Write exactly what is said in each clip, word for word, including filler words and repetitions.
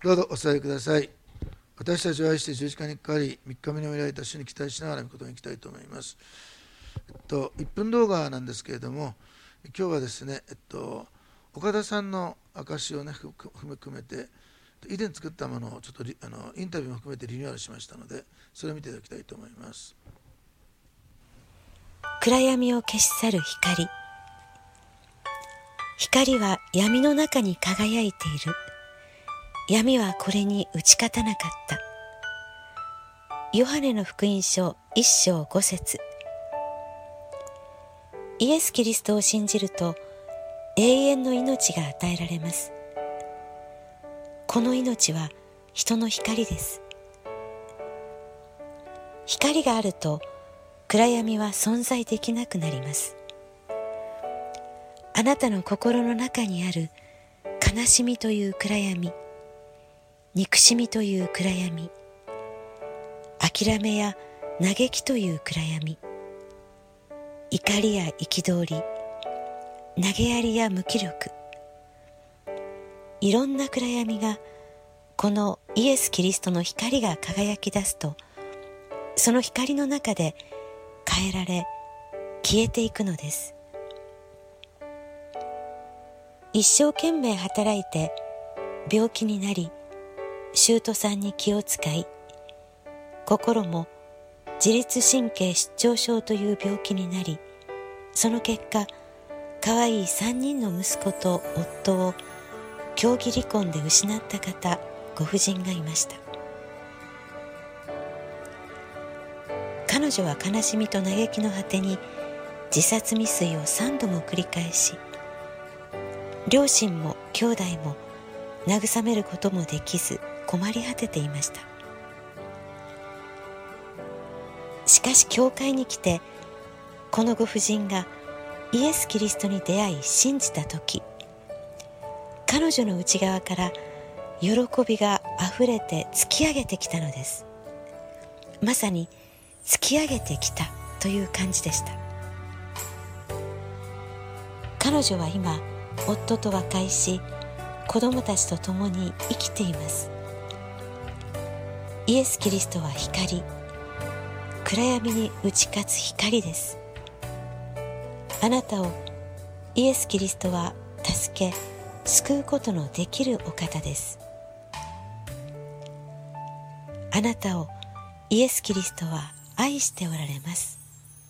どうぞお伝えください。私たちを愛して十字架にかかり、みっかめにおられた主に期待しながら御言に行きたいと思います。えっと、いっぷん動画なんですけれども、今日はですね、えっと、岡田さんの証をね、含めて、以前作ったものをちょっとあのインタビューも含めてリニューアルしましたので、それを見ていただきたいと思います。 暗闇を消し去る光。光は闇の中に輝いている。闇はこれに打ち勝たなかった。ヨハネの福音書一章五節。イエス・キリストを信じると永遠の命が与えられます。この命は人の光です。光があると暗闇は存在できなくなります。あなたの心の中にある悲しみという暗闇、憎しみという暗闇、諦めや嘆きという暗闇、怒りや憤り、投げやりや無気力、いろんな暗闇がこのイエス・キリストの光が輝き出すと、その光の中で変えられ消えていくのです。一生懸命働いて病気になり、舅さんに気を使い、心も自律神経失調症という病気になり、その結果かわいいさんにんの息子と夫を協議離婚で失った方、ご婦人がいました。彼女は悲しみと嘆きの果てに自殺未遂をさんども繰り返し、両親も兄弟も慰めることもできず困り果てていました。しかし教会に来て、このご婦人がイエス・キリストに出会い信じたとき、彼女の内側から喜びがあふれて突き上げてきたのです。まさに突き上げてきたという感じでした。彼女は今夫と和解し、子供たちと共に生きています。イエス・キリストは光、暗闇に打ち勝つ光です。あなたをイエス・キリストは助け救うことのできるお方です。あなたをイエス・キリストは愛しておられます。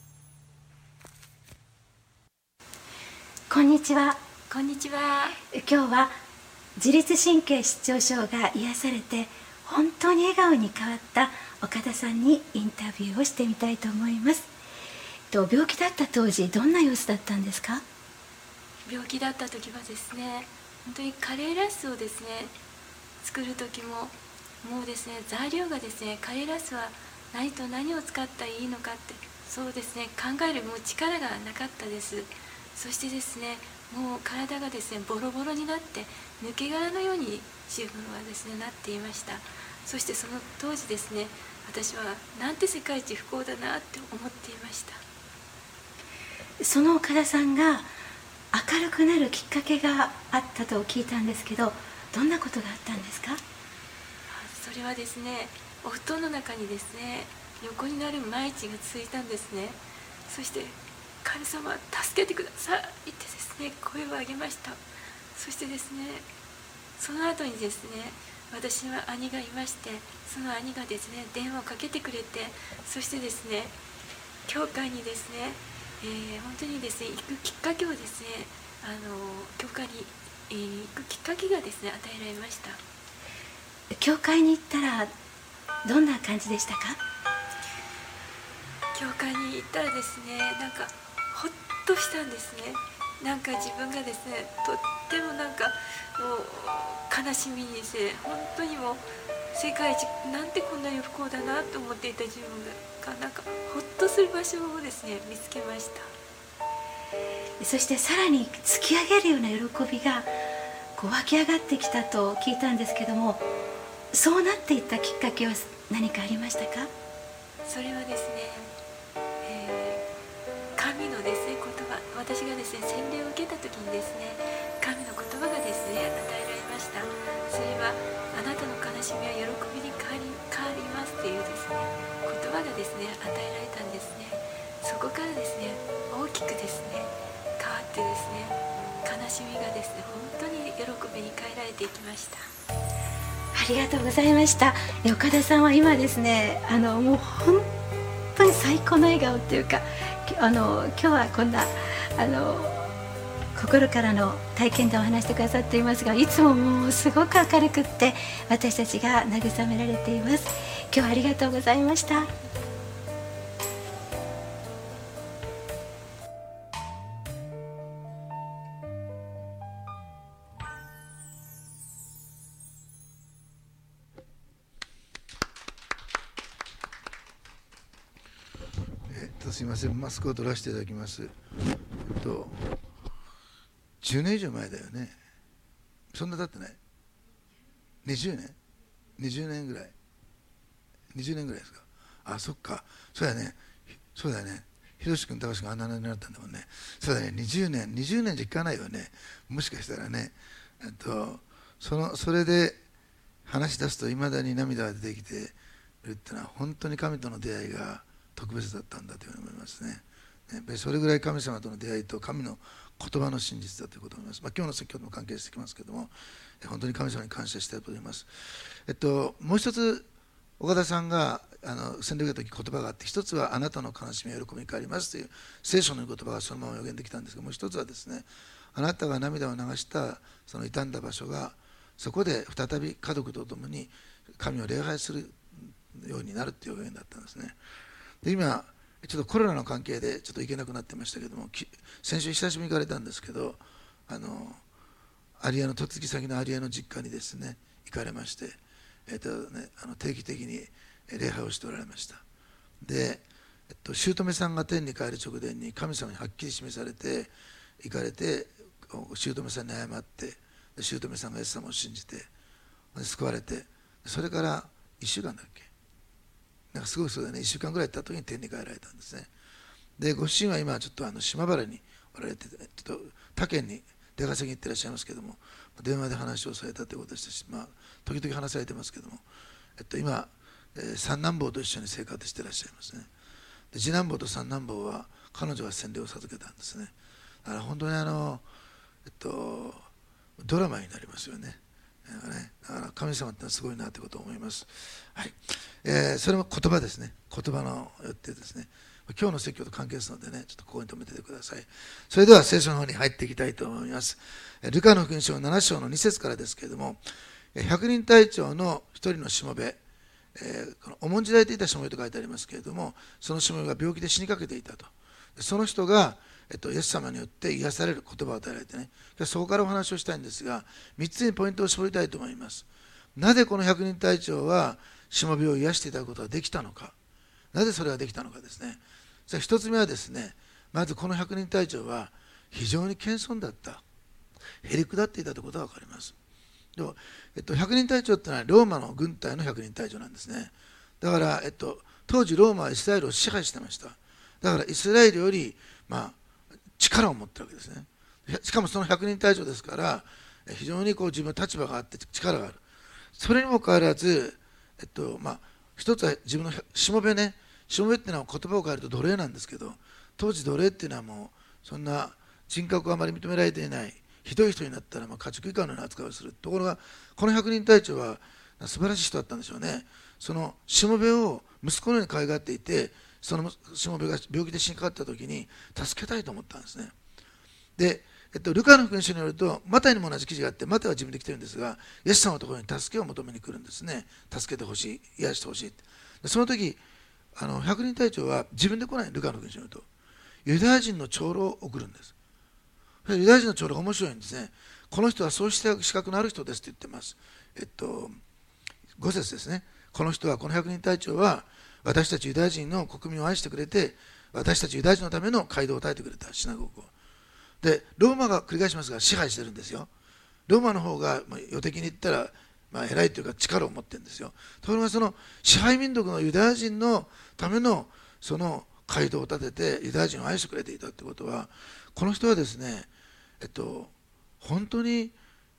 こんにちは。 こんにちは。 今日は自律神経失調症が癒されて本当に笑顔に変わった岡田さんにインタビューをしてみたいと思います。病気だった当時どんな様子だったんですか？ 病気だった時はですね、本当にカレーライスをですね作る時ももうですね、材料がですね、カレーライスは何と何を使ったらいいのかって、そうですね、考えるもう力がなかったです。そしてですね、もう体がですねボロボロになって抜け殻のように自分はですねなっていました。そしてその当時ですね、私はなんて世界一不幸だなって思っていました。 その岡田さんが明るくなるきっかけがあったと聞いたんですけど、どんなことがあったんですか？ それはですね、お布団の中にですね横になる毎日が続いたんですね。そして神様助けてくださいってですね声を上げました。そしてですね、その後にですね、私は兄がいまして、その兄がですね電話をかけてくれて、そしてですね教会にですね、えー、本当にですね行くきっかけをですね、あの教会に、えー、行くきっかけがですね与えられました。 教会に行ったらどんな感じでしたか？ 教会に行ったらですね、なんかほっとしたんですね。なんか自分がですねとってもなんかもう悲しみにですね、本当にもう世界一なんてこんなに不幸だなと思っていた自分がなんかほっとする場所をですね見つけました。 そしてさらに突き上げるような喜びがこう湧き上がってきたと聞いたんですけども、そうなっていったきっかけは何かありましたか？ それはですね、えー、神のですね言葉、私がですね洗礼を受けた時にですね、神の言葉がですね与えられました。それはあなたのしみは喜びに変わり、変わりますというですね言葉がですね与えられたんですね。そこからですね大きくですね変わってですね悲しみがですね本当に喜びに変えられていきました。 ありがとうございました。岡田さんは今ですねあのもう本当に最高の笑顔っていうか、あの今日はこんなあの心からの体験談を話してくださっていますが、いつももうすごく明るくって私たちが慰められています。今日はありがとうございました。 えっと、すみません、マスクを取らせていただきます。えっと、じゅうねん以上前だよね。そんな経ってない。にじゅうねん ?にじゅう 年ぐらい。にじゅうねんぐらいですか。あ、そっか。そうだね。そうだね。ひろし君、高橋君、あんな年になったんだもんね。そうだね。にじゅうねん、にじゅうねんじゃいかないよね。もしかしたらね。えっと、その、それで話し出すと、いまだに涙が出てきているっていうのは、本当に神との出会いが特別だったんだというふうに思いますね。やっぱりそれぐらい神様との出会いと神の言葉の真実だということを思います。まあ、今日の説教とも関係してきますけれども、本当に神様に感謝したいと思います。えっと、もう一つ、岡田さんがあの洗礼を受けた時言葉があって、一つはあなたの悲しみは喜びに変わりますという聖書の言葉がそのまま予言できたんですが、もう一つはですね、あなたが涙を流したその傷んだ場所が、そこで再び家族と共に神を礼拝するようになるという予言だったんですね。で、今ちょっとコロナの関係でちょっと行けなくなってましたけども、先週久しぶりに行かれたんですけど、あの有谷の嫁ぎ先の有谷の実家にですね行かれまして、えっとね、あの定期的に礼拝をしておられました。で、えっと、姑さんが天に帰る直前に神様にはっきり示されて行かれて、姑さんに謝って、姑さんがイエス様を信じて救われて、それからいっしゅうかんだっけ、なんかすごいそうだね、いっしゅうかんぐらい経った時に天に帰られたんですね。で、ご主人は今ちょっとあの島原におられて、ちょっと他県に出稼ぎに行ってらっしゃいますけども、電話で話をされたということでしたし、まあ、時々話されてますけども、えっと、今、えー、三男坊と一緒に生活してらっしゃいますね。で、次男坊と三男坊は彼女が洗礼を授けたんですね。だから本当にあの、えっと、ドラマになりますよね。だからね、だから神様ってのはすごいなということを思います。はい、えー、それも言葉ですね。言葉のよってですね。今日の説教と関係ですのでね、ちょっとここに留めててください。それでは聖書の方に入っていきたいと思います。ルカの福音書なな章のに節からですけれども、百人隊長の一人のしもべ、えー、この重んじられていたしもべと書いてありますけれども、そのしもべが病気で死にかけていたと。その人が、えっと、イエス様によって癒される言葉を与えられてね、そこからお話をしたいんですが、みっつにポイントを絞りたいと思います。なぜこの百人隊長はしもべを癒していただくことができたのか、なぜそれができたのかですね。さあ一つ目はですね、まずこの百人隊長は非常に謙遜だった、へりくだっていたということが分かります。でも、えっと、百人隊長ってのはローマの軍隊の百人隊長なんですね。だから、えっと、当時ローマはイスラエルを支配してました。だからイスラエルより、まあ、力を持ってるわけですね。しかもその百人隊長ですから非常にこう自分の立場があって力がある。それにもかかわらず、えっとまあ、一つは自分のしもべね、しもべっていうのは言葉を変えると奴隷なんですけど、当時奴隷っていうのはもうそんな人格があまり認められていないひどい人になったらまあ家畜以下のような扱いをする。ところがこの百人隊長は素晴らしい人だったんでしょうね。そのしもべを息子のように可愛がっていて、そのしもべが病気で死にかかった時に助けたいと思ったんですね。で、えっと、ルカの福音書によるとマタイにも同じ記事があって、マタイは自分で来てるんですが、イエス様のところに助けを求めに来るんですね。助けてほしい、癒してほしい。でその時あの百人隊長は自分で来ない。ルカの福音書によるとユダヤ人の長老を送るんです。ユダヤ人の長老が面白いんですね。この人はそうした資格のある人ですって言ってます。えっとご節ですね。この人は、この百人隊長は私たちユダヤ人の国民を愛してくれて、私たちユダヤ人のための街道を耐えてくれた、シナゴーグを。でローマが繰り返しますが支配してるんですよ。ローマの方が世的に言ったら、まあ、偉いというか力を持ってるんですよ。ところがその支配民族のユダヤ人のためのその街道を建ててユダヤ人を愛してくれていたということは、この人はですね、えっと、本当に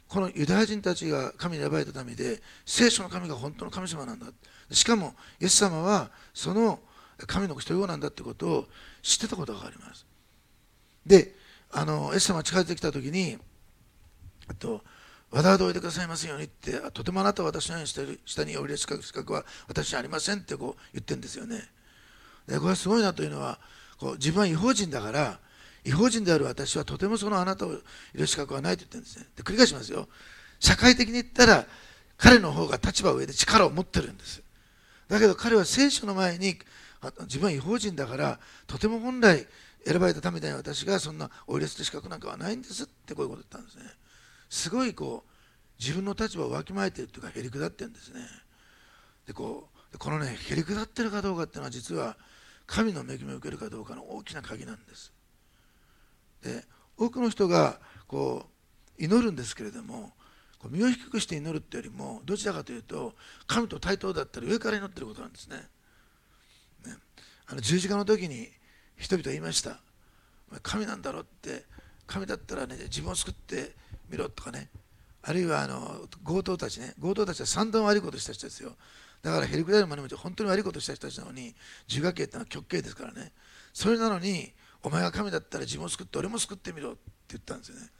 このユダヤ人たちが神に選ばれた民で、聖書の神が本当の神様なんだ、しかもイエス様はその神の一人子なんだということを知ってたことがあります。で、あのイエス様が近づいてきたときに、とわだわだおいでくださいますようにって、とてもあなたは私のようにしている下に降りる資格資格は私にありませんってこう言ってるんですよね。でこれはすごいなというのは、こう自分は違法人だから、違法人である私はとてもそのあなたを入れる資格はないと言ってるんですね。で繰り返しますよ。社会的に言ったら彼の方が立場上で力を持ってるんです。だけど彼は聖書の前に、自分は違法人だからとても本来選ばれた民で私がそんなお入れする資格なんかはないんですってこういうこと言ったんですね。すごいこう自分の立場をわきまえているというか、へりくだってるんですね。でこうこのね、へりくだってるかどうかっていうのは、実は神の恵みを受けるかどうかの大きな鍵なんです。で多くの人がこう祈るんですけれども、こう身を低くして祈るっていうよりも、どちらかというと神と対等だったり上から祈ってることなんですね。ね、あの十字架の時に人々は言いました。神なんだろうって、神だったらね自分を救ってみろとかね、あるいはあの強盗たちね、強盗たちは散々悪いことした人ですよ。だからへりくだるまでも本当に悪いことした人たちなのに、十架刑ってのは極刑ですからね。それなのに、お前が神だったら自分を救って俺も救ってみろって言ったんですよね。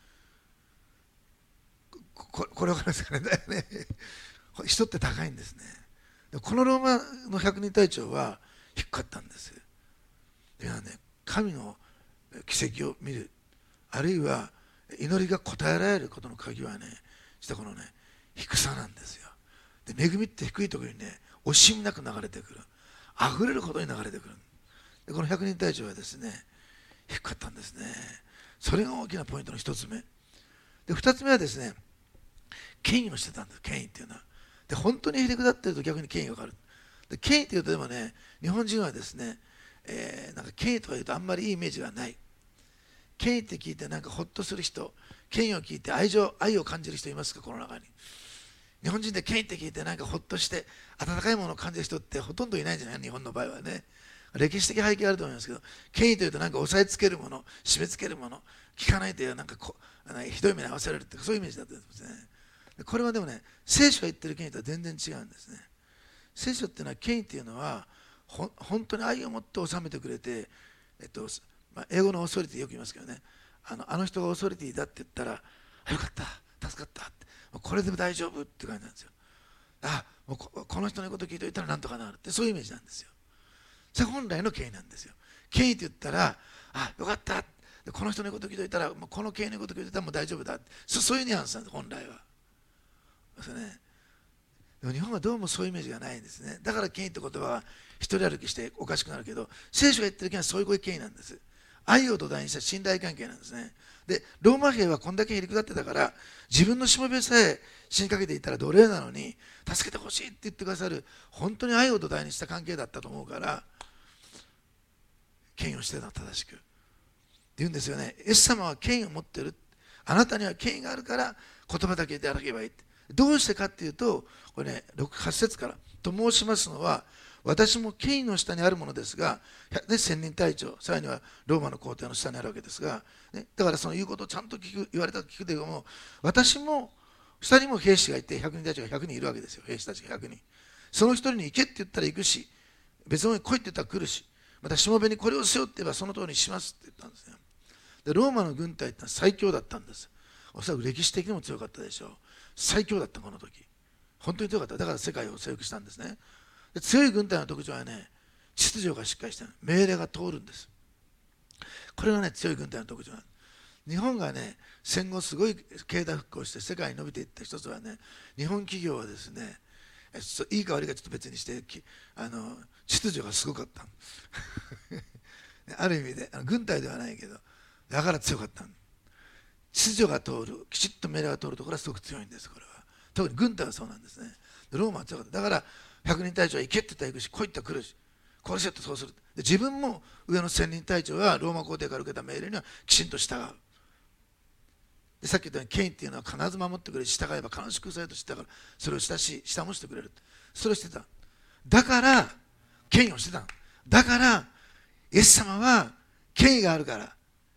こ, これ分かりますかね。人って高いんですね。このローマの百人隊長は低かったんです。ではね、神の奇跡を見る、あるいは祈りが応えられることの鍵はね、実はこのね、低さなんですよ。で恵みって低いところにね、惜しみなく流れてくる、溢れるほどに流れてくる。でこの百人隊長はですね、低かったんですね。それが大きなポイントの一つ目で、二つ目はですね、権威をしてたんです。権威っていうのは。で本当にへりくだってると逆に権威がかかる。で権威っていうとでもね、日本人はですね、えー、なんか権威とか言うとあんまりいいイメージがない。権威って聞いてなんかほっとする人、権威を聞いて愛情愛を感じる人いますか、この中に。日本人で権威って聞いてなんかほっとして温かいものを感じる人ってほとんどいないんじゃない、日本の場合はね。歴史的背景あると思いますけど、権威というとなんか押さえつけるもの、締め付けるもの、聞かないとなんかこひどい目に遭わせられるって、そういうイメージだったんですね。これはでもね、聖書が言ってる権威とは全然違うんですね。聖書っていうのは、権威っていうのはほ本当に愛を持って治めてくれて、えっとまあ、英語のオーソリティよく言いますけどね、あのあの人がオーソリティだって言ったら、あよかった助かったって、これでも大丈夫って感じなんですよ。あもう こ, この人のこと聞いておいたらなんとかなるって、そういうイメージなんですよ。それ本来の権威なんですよ。権威って言ったら、あよかった、この人のこと聞いておいたら、もうこの権威のこと聞いておいたらもう大丈夫だって、そそういうニュアンスなんです、本来は。ですね。でも日本はどうもそういうイメージがないんですね。だから権威って言葉は一人歩きしておかしくなるけど、聖書が言ってる権威はそういう権威なんです。愛を土台にした信頼関係なんですね。でローマ兵はこんだけへりくだってたから、自分のしもべさえ死にかけていたら奴隷なのに助けてほしいって言ってくださる、本当に愛を土台にした関係だったと思うから、権威をしてた、正しくって言うんですよね。イエス様は権威を持ってる、あなたには権威があるから言葉だけで歩けばいいって。どうしてかっていうと、これね、ろく、はち節からと申しますのは、私も権威の下にあるものですが、ね、千人隊長、さらにはローマの皇帝の下にあるわけですが、ね、だからその言うことをちゃんと聞く、言われたと聞くというのも、私も下にも兵士がいて、百人隊長がひゃくにんいるわけですよ。兵士たちがひゃくにん。その一人に行けって言ったら行くし、別のに来いって言ったら来るし、またしもべにこれを背負って言えばその通りにしますって言ったんですね。でローマの軍隊ってのは最強だったんです。おそらく歴史的にも強かったでしょう。最強だった、この時。本当に強かった。だから世界を征服したんですね。で強い軍隊の特徴はね、秩序がしっかりしてる、命令が通るんです。これがね、強い軍隊の特徴なんです。日本がね、戦後すごい経済復興して世界に伸びていった一つはね、日本企業はですね、いいか悪いかちょっと別にして、あの秩序がすごかったある意味であの軍隊ではないけど、だから強かった。秩序が通る、きちっと命令が通るところはすごく強いんです。これは特に軍隊はそうなんですね。ローマは強かった。だから百人隊長は行けって言ったら行くし、来いって言ったら来るし、殺せってそうする。で自分も上の千人隊長はローマ皇帝から受けた命令にはきちんと従う。でさっき言ったように権威っていうのは必ず守ってくれる、従えば必ず祝福されると知ったから、それをしたし下もしてくれる、それをしてた。だから権威をしてた。だからイエス様は権威があるから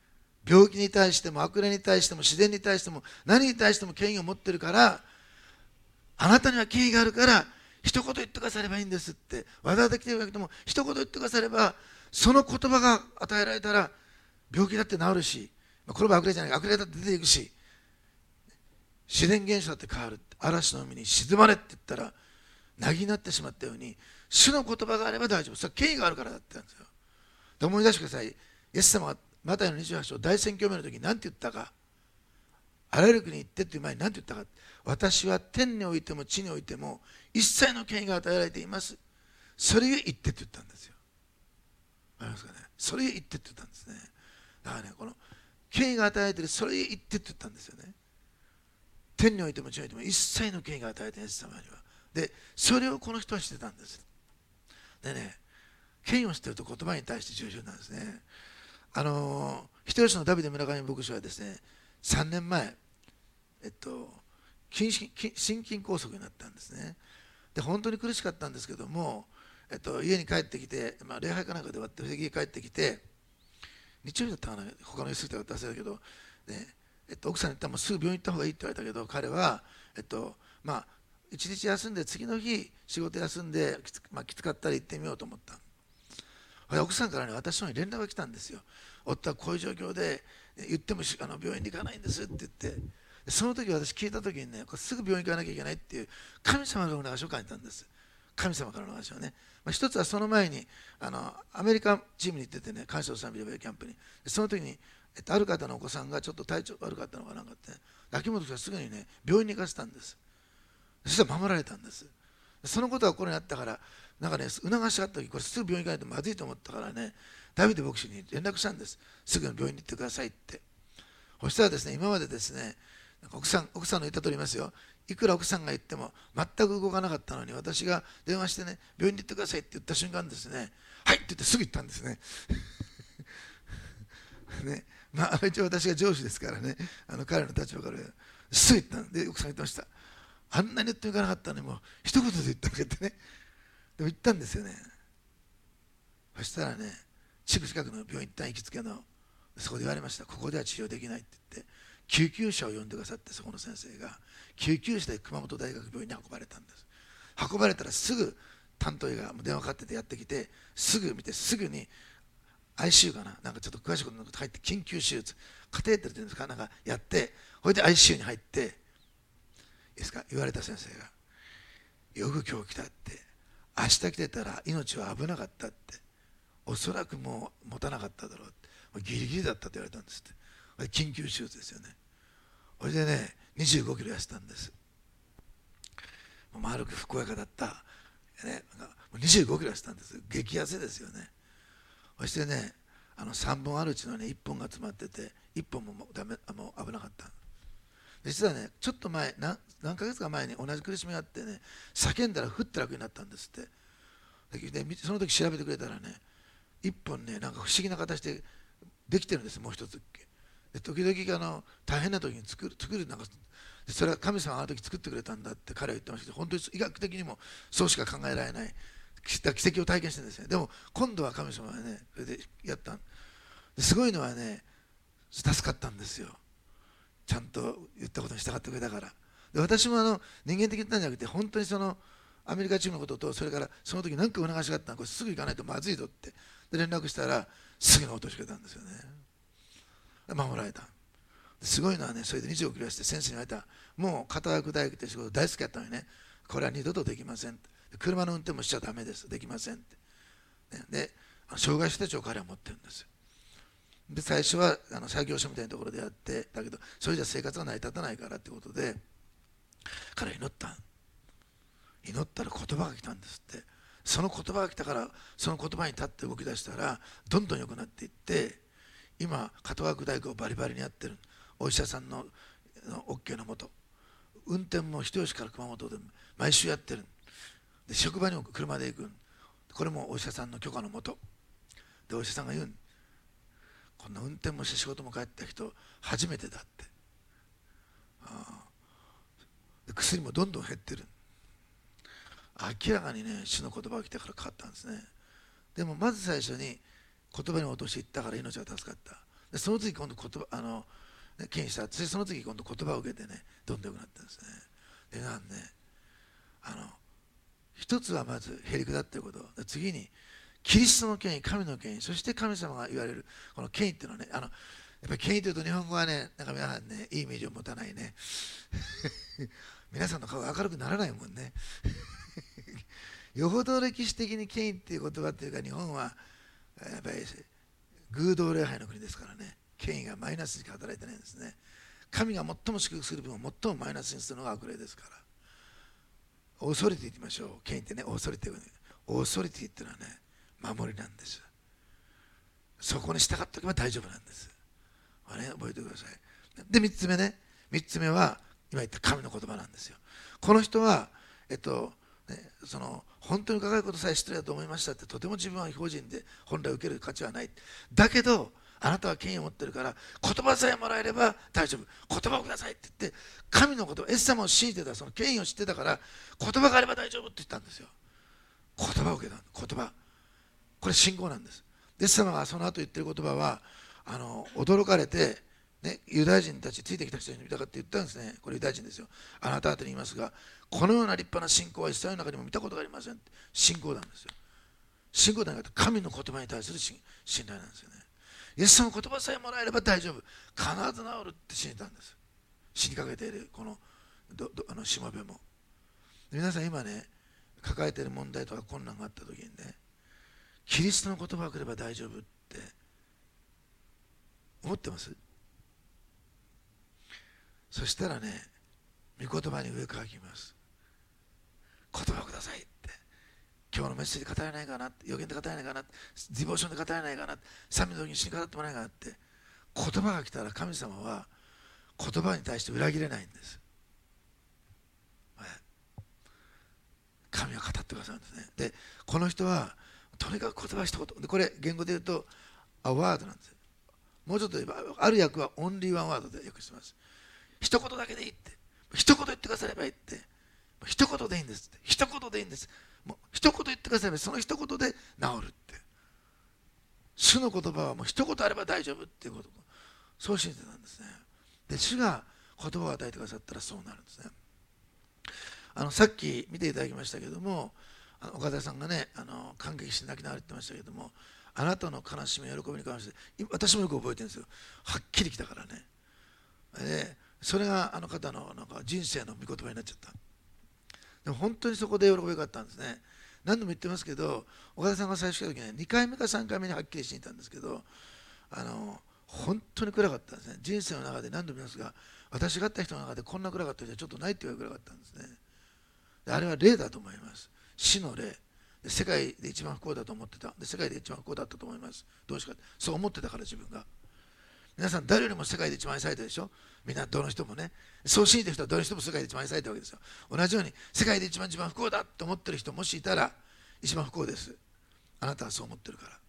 病気に対しても悪霊に対しても自然に対しても何に対しても権威を持ってるから、あなたには権威があるから一言言ってくださればいいんですって、わざわざ来てるわけでも一言言ってくだされば、その言葉が与えられたら病気だって治るし、これも悪霊じゃない、悪霊だって出ていくし、自然現象だって変わる。嵐の海に沈まれって言ったらなぎになってしまったように、主の言葉があれば大丈夫。それは権威があるからだって言うんですよ。で、思い出してください。イエス様がマタイのにじゅうはち章大宣教目の時に何て言ったか。あらゆる国に行ってっていう前に何て言ったか。私は天においても地においても一切の権威が与えられています。それゆえ言ってって言ったんですよ。わかりますかね。それゆえ言ってって言ったんですね。だからね、この権威が与えられている、それゆえ言ってって言ったんですよね。天においても地においても一切の権威が与えられているイエス様には。で、それをこの人はしてたんです。でね、権威を知っていると言葉に対して従順なんですね。あのー、人吉のダビデ村上牧師はですね、さんねんまえ、えっと、心筋梗塞になったんですね。で、本当に苦しかったんですけども、えっと、家に帰ってきて、まあ、礼拝かなんかで終わって、家に帰ってきて、日曜日だったかな、他の日過ぎたか忘れたけど、ね、えっと、奥さんに言ったらもうすぐ病院行った方がいいって言われたけど、彼は、えっと、まあ、一日休んで、次の日、仕事休んで、きつ,、まあ、きつかったら行ってみようと思った。奥さんからね、私の方に連絡が来たんですよ。夫はこういう状況で、言ってもあの病院に行かないんですって言って、その時私聞いた時にね、これすぐ病院行かなきゃいけないっていう、神様からのお願いを書いたんです。神様からのお願いをね。まあ、一つはその前にあの、アメリカチームに行っててね、感謝を賛美レベルキャンプに。その時に、えっと、ある方のお子さんがちょっと体調悪かったのかなんかって、ね、秋元さんはすぐにね、病院に行かせたんです。そしたら守られたんです。そのことがこれにあったから、なんかね、促しがあった時、これすぐ病院行かないとまずいと思ったからね、ダビデ牧師に連絡したんです。すぐに病院に行ってくださいって。そしたらですね、今までですね、なんか奥さん、奥さんの言った通り言いますよ。いくら奥さんが言っても全く動かなかったのに、私が電話してね、病院に行ってくださいって言った瞬間ですね、はいって言ってすぐ行ったんですね。ね、まあ一応私が上司ですからね、あの彼の立場からすぐ行ったんで、奥さん言ってました。あんなに言ってもいかなかったのに、もう一言で言ったわけってね。でも行ったんですよね。そしたらね、すぐ近くの病院行った行きつけの、そこで言われました。ここでは治療できないって言って、救急車を呼んでくださって、そこの先生が救急車で熊本大学病院に運ばれたんです。運ばれたらすぐ担当医が電話かかっててやってきて、すぐ見て、すぐに アイシーユー かな、なんかちょっと詳しいこと入って、緊急手術、カテーテルっていうんですか、なんかやって、それで アイシーユー に入って、いいですか、言われた先生が、よく今日来たって、明日来てたら命は危なかったって、おそらくもう持たなかっただろうって、ギリギリだったって言われたんですって。緊急手術ですよね。それでね、にじゅうごキロ痩せたんです。丸く健やかだった、ね、にじゅうごキロ痩せたんです。激痩せですよね。そしてね、あのさんぼんあるうちのね、いっぽんが詰まってて、いっぽんもダメ、もう危なかった。実はね、ちょっと前、何, 何ヶ月か前に同じ苦しみがあってね、叫んだらふって楽になったんですって。で、その時調べてくれたらね、いっぽんね、なんか不思議な形でできてるんです、もう一つ。で時々あの大変な時に作る、作るなんか、それは神様があの時作ってくれたんだって彼は言ってましたけど、本当に医学的にもそうしか考えられない奇跡を体験してるんですね。でも今度は神様はね、それでやった。すごいのはね、助かったんですよ。ちゃんと言ったことに従ってくれたから。で私もあの人間的に言ったんじゃなくて、本当にそのアメリカチームのことと、それからその時何か促しがあったの、これすぐ行かないとまずいぞってで連絡したら、すぐに落としてくれたんですよね。守られた。すごいのはね、それでにじゅうごキロ痩せて先生に言われた。もう片学大学って仕事大好きやったのにね、これは二度とできませんって。車の運転もしちゃダメです。できませんって。ね、で、障害者手帳を彼は持ってるんですよ。で、最初はあの作業所みたいなところでやって、だけど、それじゃ生活が成り立たないからってことで、彼は祈った。祈ったら言葉が来たんですって。その言葉が来たから、その言葉に立って動き出したら、どんどん良くなっていって、今、片学大学をバリバリにやってる。お医者さんの OK のもと。運転も人吉から熊本で毎週やってる。で、職場にも車で行く。これもお医者さんの許可のもと。で、お医者さんが言う。こんな運転もして仕事も帰った人、初めてだって。あで薬もどんどん減ってる。明らかにね、主の言葉が来てから変わったんですね。でもまず最初に言葉に落としていったから命が助かった。 でその次今度言葉あの、ね、権威した。その次今度言葉を受けてね、どんどん良くなってるんですね。でなんね、あの一つはまずへりくだっていること、次にキリストの権威、神の権威、そして神様が言われるこの権威っていうのはね、あのやっぱり権威というと日本語はね、なんか皆さんね、いいイメージを持たないね。皆さんの顔が明るくならないもんね。よほど歴史的に権威っていう言葉っていうか、日本はやっぱり偶像礼拝の国ですからね、権威がマイナスに働いてないんですね。神が最も祝福する分を最もマイナスにするのが悪霊ですから。オーソリティって言いましょう。権威ってね、オーソリティ。オーソリティっていうのはね、守りなんです。そこに従っておけば大丈夫なんです。ね、覚えてください。で、みっつめね、みっつめは今言った神の言葉なんですよ。この人は、えっと、ね、その本当に伺うことさえ失礼だと思いましたって、とても自分は非法人で本来受ける価値はない。だけど、あなたは権威を持ってるから、言葉さえもらえれば大丈夫。言葉をくださいって言って、神の言葉、イエス様を信じてた、その権威を知ってたから、言葉があれば大丈夫って言ったんですよ。言葉を受けた、言葉。これ信仰なんです。イエス様がその後言ってる言葉は、あの驚かれて、ね、ユダヤ人たち、ついてきた人に見たかって言ったんですね。これユダヤ人ですよ。あなた方に言いますが、このような立派な信仰はイスラエルの中にも見たことがありませんって。信仰なんですよ。信仰なんか神の言葉に対する信頼なんですよね。イエス様の言葉さえもらえれば大丈夫。必ず治るって信じたんです。死にかけているこのどどあのしもべも。皆さん今ね、抱えている問題とか困難があった時にね、キリストの言葉が来れば大丈夫って思ってます？そしたらね、御言葉に上からきます。言葉をくださいって。今日のメッセージで語れないかなって、予言で語れないかなって、ディボーションで語れないかなって、賛美の時に死に語ってもらえないかなって、言葉が来たら神様は言葉に対して裏切れないんです。神は語ってくださるんですね。で、この人はとにかく言葉一言で、これ言語で言うとアワードなんですよ。もうちょっと言えば、ある訳はオンリーワンワードで訳してます。一言だけでいいって、一言言ってくださればいいって、一言でいいんですって、一言でいいんです。もう一言言ってくださればその一言で治るって。主の言葉はもう一言あれば大丈夫っていうこと、そう信じてたんですね。で、主が言葉を与えてくださったらそうなるんですね。あのさっき見ていただきましたけども、あの岡田さんがね、あの感激して泣きながら言ってましたけども、あなたの悲しみ喜びに関して私もよく覚えてるんですよ。はっきりきたからね。でそれがあの方のなんか人生の御言葉になっちゃった。でも本当にそこで喜びがあったんですね。何度も言ってますけど、岡田さんが最初来た時ね、にかいめかさんかいめにはっきりしていたんですけど、あの本当に暗かったんですね。人生の中で何度も言いますが、私が会った人の中でこんな暗かった人はちょっとないっていうぐらい暗かったんですね。であれは霊だと思います。死の霊で、世界で一番不幸だと思ってた。で世界で一番不幸だったと思います。どうしかそう思ってたから、自分が。皆さん誰よりも世界で一番愛されてるでしょ。みんなどの人もね、そう信じてる人はどの人も世界で一番愛されてるわけですよ。同じように世界で一番一番不幸だと思ってる人もしいたら一番不幸です。あなたはそう思ってるから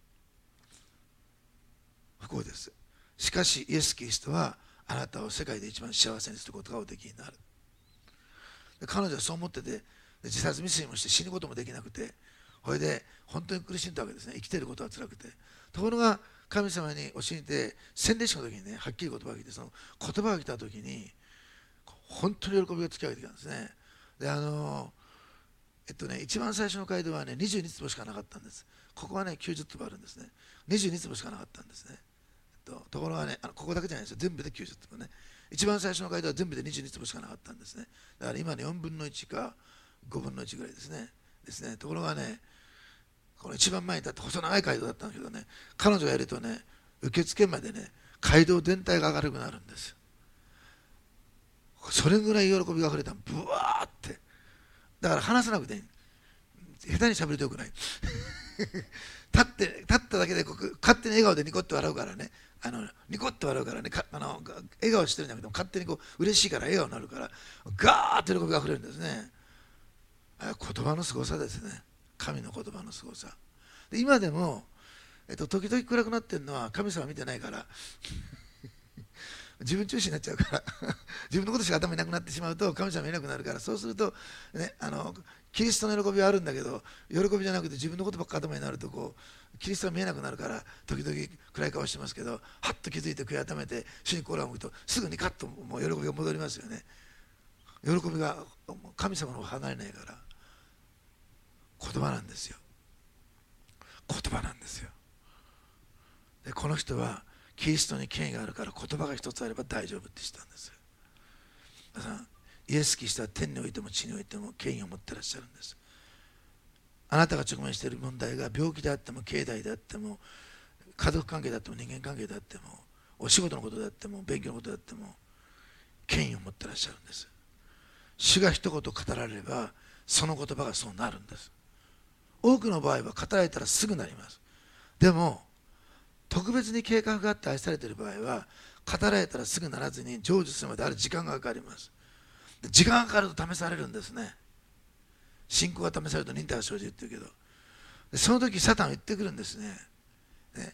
不幸です。しかしイエス・キリストはあなたを世界で一番幸せにすることがおできになる。で彼女はそう思ってて、自殺未遂もして死ぬこともできなくて、これで本当に苦しんだわけですね。生きていることは辛くて。ところが神様に教えて洗礼式の時にね、はっきり言葉が来て、その言葉が来た時に本当に喜びが突き上げてきたんですね。であのえっとね一番最初の街道はねにじゅうに坪しかなかったんです。ここはねきゅうじゅう坪あるんですね。にじゅうに坪しかなかったんですね。えっと、ところがね、あのここだけじゃないですよ。全部できゅうじゅう坪ね。一番最初の街道は全部でにじゅうに坪しかなかったんですね。だから今のよんぶんのいちかごぶんのいちぐらいですね。ですね。ところがね、この一番前に立って細長い街道だったんだけどね、彼女がやるとね、受付までね、街道全体が明るくなるんです。それぐらい喜びが溢れた、ブワーって。だから話さなくていい。下手に喋るとよくない。立って立っただけでここ勝手に笑顔でニコッと笑うからね、あのニコッと笑うからね、かあの笑顔してるんじゃなくても勝手にこう嬉しいから笑顔になるから、ガーッと喜びが溢れるんですね。言葉のすごさですね。神の言葉のすごさで、今でも、えっと、時々暗くなってるのは神様見てないから自分中心になっちゃうから自分のことしか頭になくなってしまうと神様見えなくなるから、そうすると、ね、あのキリストの喜びはあるんだけど、喜びじゃなくて自分のことばっか頭になるとこうキリストが見えなくなるから、時々暗い顔してますけど、はっと気づいて悔い改めて主に心を向くとすぐにカッともう喜びが戻りますよね。喜びが神様の方離れないから、言葉なんですよ。言葉なんですよ。でこの人はキリストに権威があるから、言葉が一つあれば大丈夫ってしたんです。皆さん、イエス・キリストは天においても地においても権威を持ってらっしゃるんです。あなたが直面している問題が病気であっても、経済であっても、家族関係であっても、人間関係であっても、お仕事のことであっても、勉強のことであっても、権威を持ってらっしゃるんです。主が一言語られれば、その言葉がそうなるんです。多くの場合は語られたらすぐなります。でも特別に計画があって愛されている場合は、語られたらすぐならずに成就するまである時間がかかります。時間がかかると試されるんですね。信仰が試されると忍耐が生じるって言うけど、でその時サタンは言ってくるんですね。ね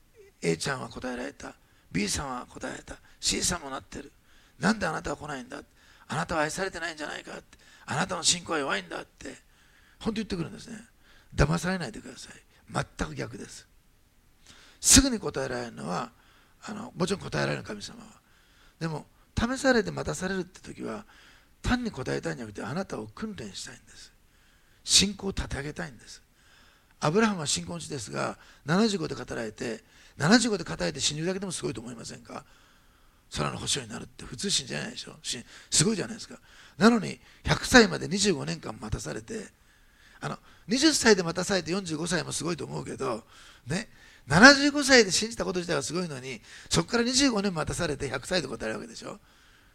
A ちゃんは答えられた、 B さんは答えられた、 C さんもなってる、なんであなたは来ないんだ、あなたは愛されてないんじゃないかって、あなたの信仰は弱いんだって本当言ってくるんですね。騙されないでください。全く逆です。すぐに答えられるのはあのもちろん答えられる神様は、でも試されて待たされるって時は、単に答えたいんじゃなくて、あなたを訓練したいんです。信仰を立て上げたいんです。アブラハムは信仰の地ですが、ななじゅうごで語られて、ななじゅうごで語られて死ぬだけでもすごいと思いませんか。空の星になるって普通信じないでしょ。すごいじゃないですか。なのにひゃくさいまでにじゅうごねんかん待たされて、あのはたちで待たされてよんじゅうごさいもすごいと思うけどね、ななじゅうごさいで信じたこと自体はすごいのに、そこからにじゅうごねん待たされてひゃくさいで答えるわけでしょ。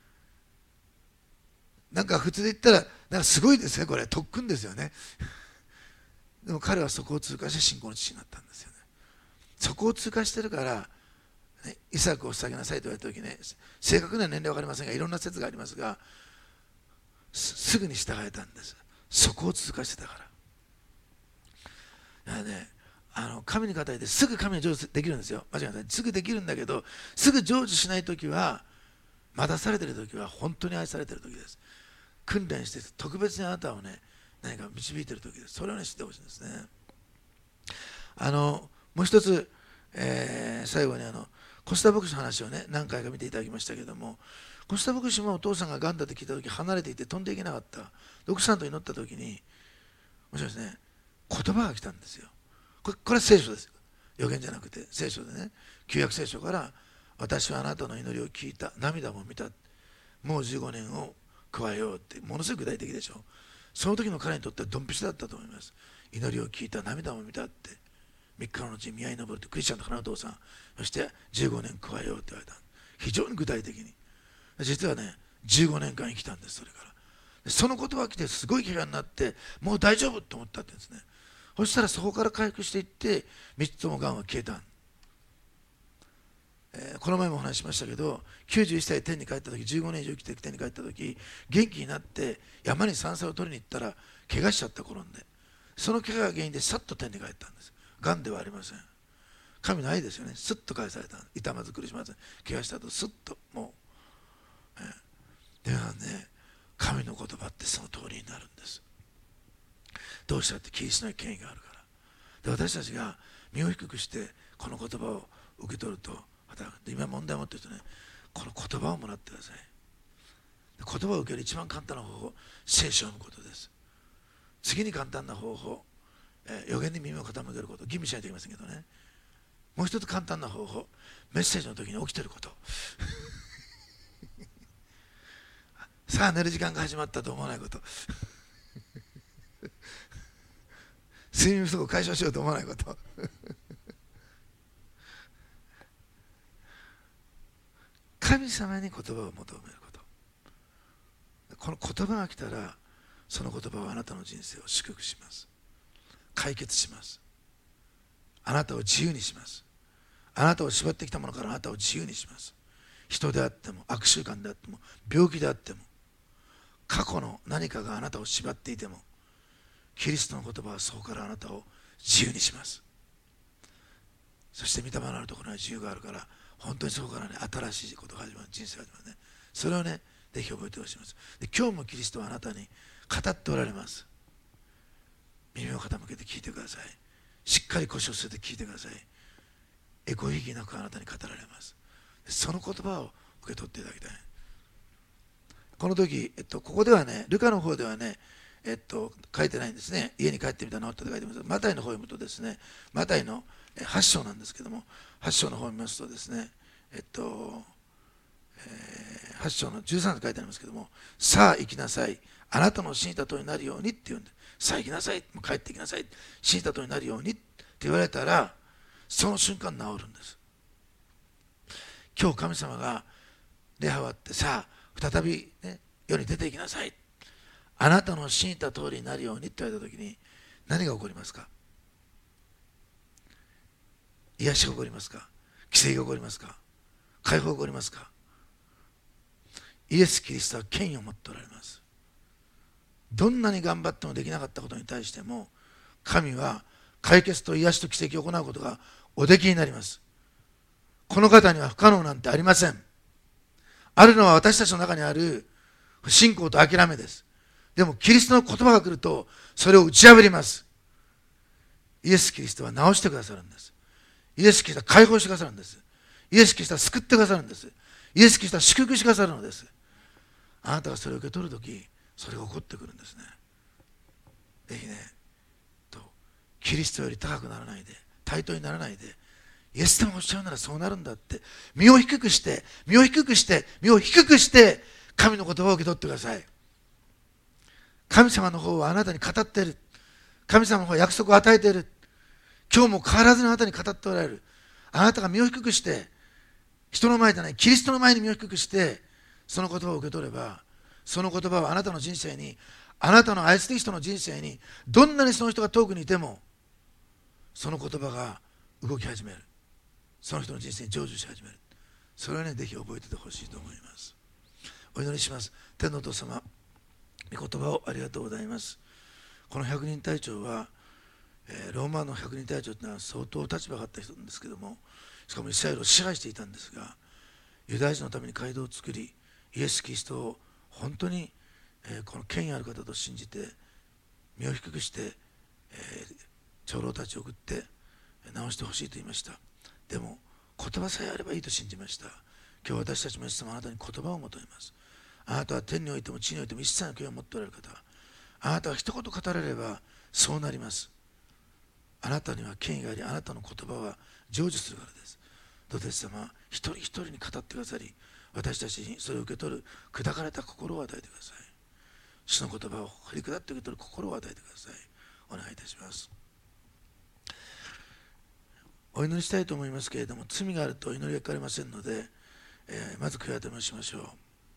なんか普通で言ったらなんかすごいですね、これ特訓ですよねでも彼はそこを通過して信仰の父になったんですよね。そこを通過してるから、ね、イサクを捧げなさいと言われた時ね、正確な年齢は分かりませんが、いろんな説がありますが、 す, すぐに従えたんです。そこを通過してたから。だからね、あの神に語りですぐ神に成就できるんですよ。間違いない。すぐできるんだけど、すぐ成就しないときは、待たされているときは本当に愛されているときです。訓練して特別にあなたをね、何か導いているときです。それをね、知ってほしいんですね。あのもう一つ、えー、最後にあのコスタ牧師の話をね、何回か見ていただきましたけれども、コスタ牧師もお父さんががんだって聞いたとき離れていて飛んでいけなかった。奥さんと祈ったときに、面白いですね、言葉が来たんですよ。これ、これは聖書ですよ。予言じゃなくて聖書でね、旧約聖書から、私はあなたの祈りを聞いた、涙も見た、もうじゅうごねんを加えようって、ものすごく具体的でしょ。その時の彼にとってはドンピシャだったと思います。祈りを聞いた、涙も見たって、みっかの後に宮に登るって、クリスチャンの彼のお父さん、そしてじゅうごねん加えようって言われた。非常に具体的に。実はね、じゅうごねんかん生きたんです。それからその言葉が来て、すごい怪我になって、もう大丈夫と思ったって言うんですね。そしたらそこから回復していって、みっつもがんは消えた。えー、この前もお話ししましたけど、きゅうじゅういっさいで天に帰った時、じゅうごねん以上生きて天に帰った時、元気になって山に山菜を取りに行ったら怪我しちゃった転んで、その怪我が原因でさっと天に帰ったんです。がんではありません。神の愛ですよね。すっと返された。痛まず苦しまず怪我した後すっともう、えー、ではね、神の言葉ってその通りになるんです。どうしたってキリストの権威があるから。で、私たちが身を低くしてこの言葉を受け取ると、今問題を持っているとね、この言葉をもらってください。言葉を受ける一番簡単な方法、聖書を読むことです。次に簡単な方法、えー、予言に耳を傾けること、吟味しないといけませんけどね。もう一つ簡単な方法、メッセージの時に起きていることさあ寝る時間が始まったと思わないこと睡眠不足を解消しようと思わないこと神様に言葉を求めること。この言葉が来たら、その言葉はあなたの人生を祝福します。解決します。あなたを自由にします。あなたを縛ってきたものからあなたを自由にします。人であっても、悪習慣であっても、病気であっても、過去の何かがあなたを縛っていても、キリストの言葉はそこからあなたを自由にします。そして御霊のあるところには自由があるから、 本当にそこからね、新しいことが始まる、人生が始まるね。それをね、ぜひ覚えてほしいです。で、今日もキリストはあなたに語っておられます。耳を傾けて聞いてください。しっかり腰を据えて聞いてください。エゴ意義なくあなたに語られます。その言葉を受け取っていただきたい。この時、えっと、ここではね、ルカの方ではね、えっと、書いてないんですね。家に帰ってみたら治ったと書いてます。マタイの方を読むとですね、マタイのはち章なんですけども、はち章の方を見ますとですね、えっと、えー、はち章のじゅうさん節書いてありますけども、さあ行きなさい、あなたの信じた通りになるようにって言うんで、さあ行きなさい、帰ってきなさい、信じた通りになるようにって言われたら、その瞬間治るんです。今日神様が礼拝終わって、さあ再び、ね、世に出ていきなさい、あなたの信じた通りになるようにって言われたときに何が起こりますか？癒しが起こりますか？奇跡が起こりますか？解放が起こりますか？イエス・キリストは権威を持っておられます。どんなに頑張ってもできなかったことに対しても、神は解決と癒しと奇跡を行うことがおできになります。この方には不可能なんてありません。あるのは私たちの中にある不信仰と諦めです。でもキリストの言葉が来るとそれを打ち破ります。イエス・キリストは治してくださるんです。イエス・キリストは解放してくださるんです。イエス・キリストは救ってくださるんです。イエス・キリストは祝福してくださるのです。あなたがそれを受け取るとき、それが起こってくるんですね。ぜひね、とキリストより高くならないで、対等にならないで、イエス様がおっしゃるならそうなるんだって、身を低くして、身を低くして、身を低くして、神の言葉を受け取ってください。神様の方はあなたに語っている。神様の方は約束を与えている。今日も変わらずにあなたに語っておられる。あなたが身を低くして、人の前じゃない、キリストの前に身を低くして、その言葉を受け取れば、その言葉はあなたの人生に、あなたの愛する人の人生に、どんなにその人が遠くにいても、その言葉が動き始める。その人の人生に成就し始める。それをね、ぜひ覚えててほしいと思います。お祈りします。天のお父様、御言葉をありがとうございます。この百人隊長は、えー、ローマの百人隊長というのは相当立場があった人なんですけども、しかもイスラエルを支配していたんですが、ユダヤ人のために街道を作り、イエス・キリストを本当に、えー、この権威ある方と信じて、身を低くして、えー、長老たちを送って直してほしいと言いました。でも言葉さえあればいいと信じました。今日私たちもイエス様あなたに言葉を求めます。あなたは天においても地においても一切の権威を持っておられる方。あなたは一言語られればそうなります。あなたには権威があり、あなたの言葉は成就するからです。どうぞイエス様、一人一人に語ってくださり、私たちにそれを受け取る砕かれた心を与えてください。主の言葉を振り下って受け取る心を与えてください。お願いいたします。お祈りしたいと思いますけれども、罪があると祈りがかかりませんので、えー、まず悔い改めをしましょう。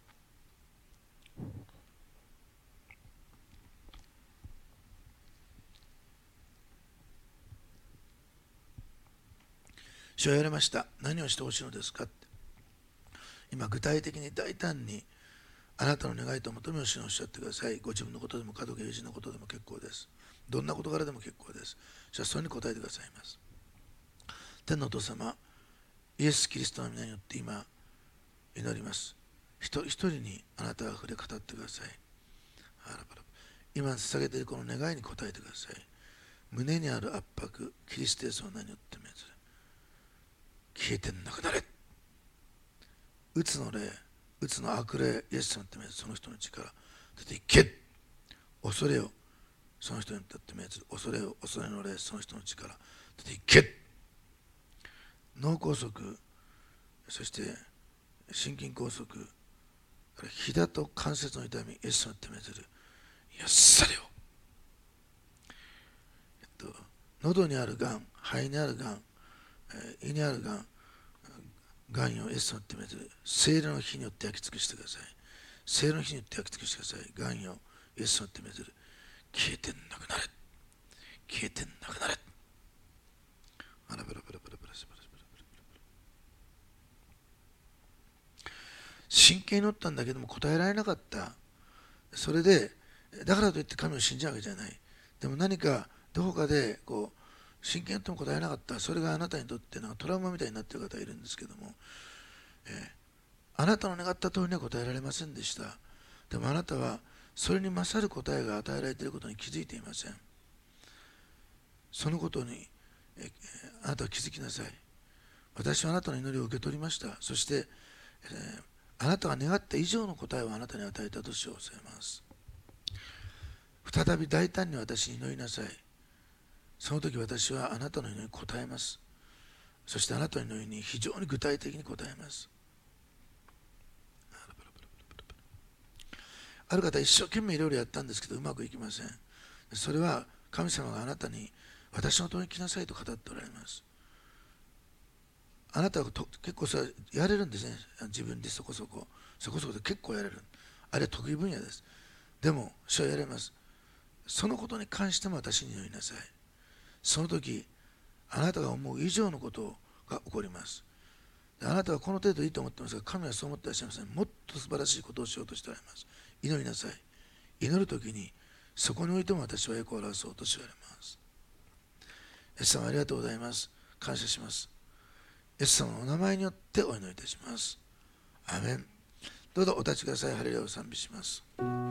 主は言われました。何をしてほしいのですかって。今具体的に大胆にあなたの願いと求めを主におっしゃってください。ご自分のことでも家族友人のことでも結構です。どんな事柄でも結構です。主はそれに答えてくださいます。天のお父様、イエス・キリストの皆によって今祈ります。一人一人にあなたが触れ語ってください。今捧げているこの願いに応えてください。胸にある圧迫、キリストイエスの名によって命ずる。消えてなくなれ。うつの霊、うつの悪霊、イエス様によって命ずる。その人の力、出ていけ。恐れをその人によって命ずる。恐れを、恐れの霊、その人の力、出ていけ。脳梗塞、そして心筋梗塞、膝と関節の痛み、イエス様によって命ずる。癒されよ。えっと、喉にあるがん、肺にあるがん、えー、胃にあるがん、がんよ、イエス様によって命ずる。聖霊の火によって焼き尽くしてください。聖霊の火によって焼き尽くしてください。がんよ、イエス様によって命ずる。消えてなくなれ。消えてなくなれ。あらばらばらばらばらばらばら。真剣に祈ったんだけども答えられなかった。それでだからといって神を信じるわけじゃない。でも何かどこかでこ真剣とも答えなかった。それがあなたにとってなんかトラウマみたいになっている方がいるんですけども、えー、あなたの願った通りには答えられませんでした。でもあなたはそれに勝る答えが与えられていることに気づいていません。そのことに、えー、あなたは気づきなさい。私はあなたの祈りを受け取りました。そして、えー、あなたが願った以上の答えをあなたに与えたとしようとされます。再び大胆に私に祈りなさい。その時私はあなたの祈りに応えます。そしてあなたの祈りに非常に具体的に応えます。ある方一生懸命いろいろやったんですけどうまくいきません。それは神様があなたに私のところに来なさいと語っておられます。あなたはと結構さやれるんですね。自分でそこそこそこそこで結構やれる。あれは得意分野です。でも主はやれます。そのことに関しても私に祈りなさい。その時あなたが思う以上のことが起こります。あなたはこの程度いいと思ってますが、神はそう思っていらっしゃいません。もっと素晴らしいことをしようとしておられます。祈りなさい。祈る時にそこにおいても私は栄光を表そうとしておられます。イエス様ありがとうございます。感謝します。イエス様のお名前によってお祈りいたします。アーメン。どうぞお立ちください。ハレルヤを賛美します。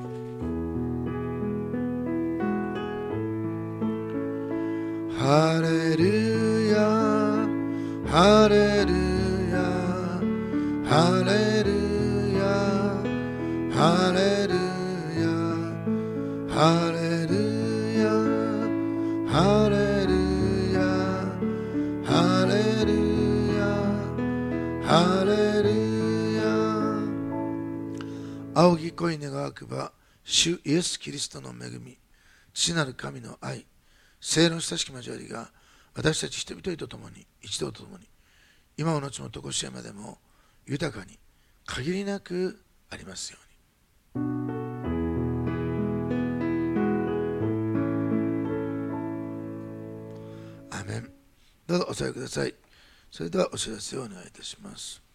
ハレルヤハレルヤハレルヤハレルヤハレルヤハレルヤハレルヤハレルヤ。仰ぎ恋願わくば主イエス・キリストの恵み、父なる神の愛、聖の親しき交わりが私たち人々と共に一同と共に今も後もとこしえまでも豊かに限りなくありますように。アーメン。どうぞお座りください。それではお知らせをお願いいたします。